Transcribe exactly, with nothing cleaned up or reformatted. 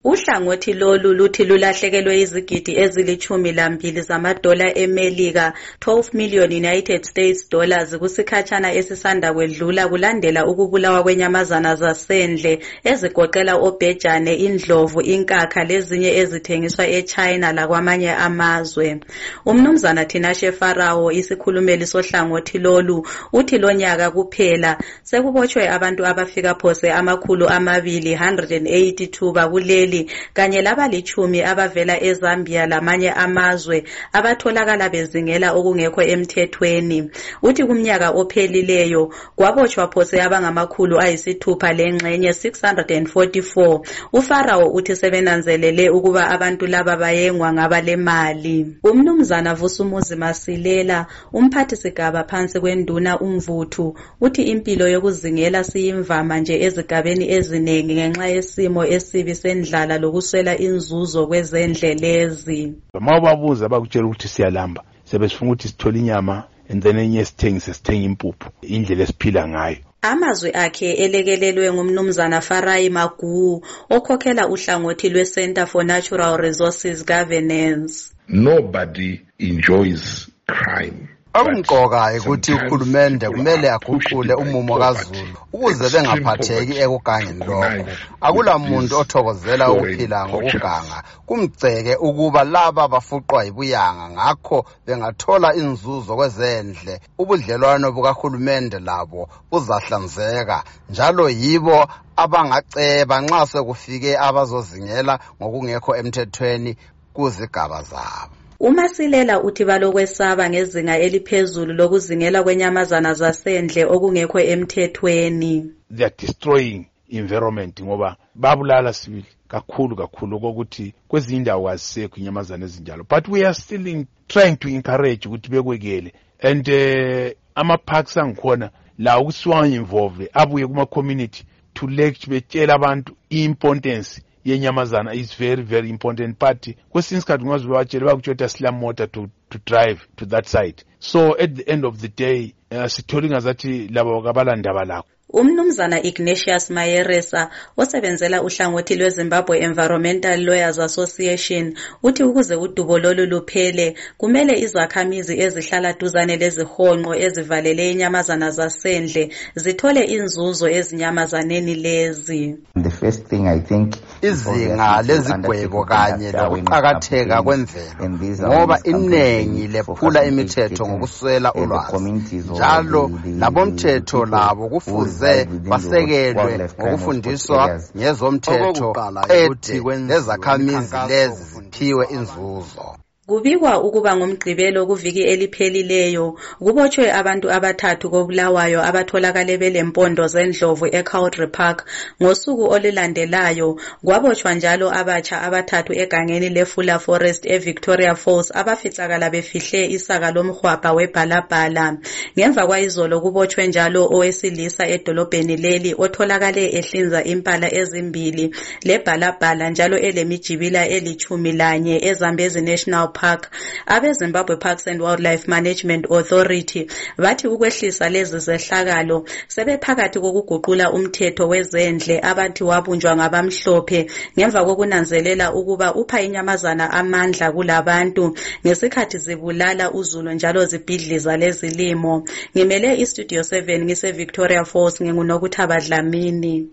Uhlangothi lolu luthi lulahlekelwe izigidi ezilithumi lambili zamadola eMelika, twelve million United States dollars kusikhatshana esisanda kwedlula kulandela ukubulawa kwenyamazana zasendle ezigoqela obhejane, indlovu, inkakha lezinye ezithengiswa eChina lakwamanye amazwe. Umnumzana Tinashe Farao, isikhulumeli sohlangothi lolu, uthi lonyaka kuphela sekubotshwe abantu abafika phose amakhulu amabili one hundred eighty-two bakuleli kanye labalitshumi abavela eZambia lamanye amazwe abatholakala bezingela okungekho emthethweni. Uthi kumnyaka ophelileyo kwabotshwa phose abangamakhulu ayisithupha lengxenye six hundred forty-four. uFarao uthi sebenanzelele ukuba abantu laba bayengwa ngabalemali. Umnumzana Vusumuzi Masilela, umphathi sigaba phansi kwenduna uMvuthu, uthi impilo yokuzingela siyimvama nje ezigabeni ezinengi ngenxa yesimo esibi sendlala lokuswela inzuzo kwezendlelezi. Mababuza bakutshela ukuthi siyalamba sebesifuna ukuthi sithole inyama and then enye sithengise sithenga impuphu indlela esiphila ngayo. Amazwi akhe elekelelwe ngumnumzana Farai Magu okhokhela uhlangothi lweCenter for Natural Resources Governance. Nobody enjoys crime. Akumqoka ukuthi uhulumende kumele aguqule umumo kaZulu ukuze bengaphatheki ekugangeni lokho. Akula muntu othokozela ukuphila ngokuganga. Kumgceke ukuba laba bafuqwa ibuyanga ngakho bengathola inzuzo kwezendle. Ubudlelwano bukahulumende labo buzahlanzeka njalo yibo abangaceba nxa sekufike abazozingela ngokungekho emthethweni kuzigaba zabo. uMasilela uthi balokwesaba ngezinga eliphezulu lokuzingela kwenyamazana zasendle okungekho emthethweni. They are destroying environment ngoba babulala sibili kakhulu kakhulu ukuthi kwezinye indawo azisekho inyamazana ezinjalo, but we are still in, trying to encourage ukuthi bekwekele and uh, ama parks angikhona la ukusiwa involved abuye kuma community to lecture betshela abantu importance yenyamazana is very very important part. Kwesinye isikhathi ngazibawatshela bakutshota sila motor to to drive to that side, so at the end of the day uh, sithole ngazathi laba kabalandaba lakho. Umnumzana Ignatius Mayeresa osebenzela uhlangothi lweZimbabwe Environmental Lawyers Association uthi ukuze udubo lolu luphele kumele izakhamizi ezihlala duzane lezihonqo ezivalele inyamazana zasendle zithole inzuzo ezinyamazaneni lezi. The first thing I think izinga lezigwebo kanye lokuqakatheka kwemvelo ngoba inengi lephula imithetho ngokuswela ulwazi njalo labomthetho labo kufuze basekelwe ngokufundiswa ngezomthetho ethi lezakhamizi lezi ziphiwe inzuzo. Kubikwa ukuba ngomgqibelo kuviki eliphelileyo kubotshwe abantu abathathu kobulawayo abatholakale belempondo zendlovu eCowdry Park. Ngosuku olulandelayo kwabotshwa njalo abatsha abathathu egangeni leFula Forest eVictoria Falls abaficakala befihle isaka lomhwabha weBhalabhala. Ngemva kwayizolo kubotshwe njalo owesilisa edolobheni leli otholakale ehlinza impala ezimbili leBhalabhala njalo elemijibila elithumi lanye eZambezi National Park. Abe Zimbabwe Parks and Wildlife Management Authority bathi ukwehlisa lezi zehlakalo sebephakathi kokuguqula umthetho wezendle abathi wabunjwa ngabamhlophe ngemva kokunanzelela ukuba upha inyamazana amandla kulabantu ngesikhathi zibulala uzulu njalo zibhidliza lezilimo. Ngimele iStudio seven ngise Victoria Falls nginguNokuthaba Dlamini.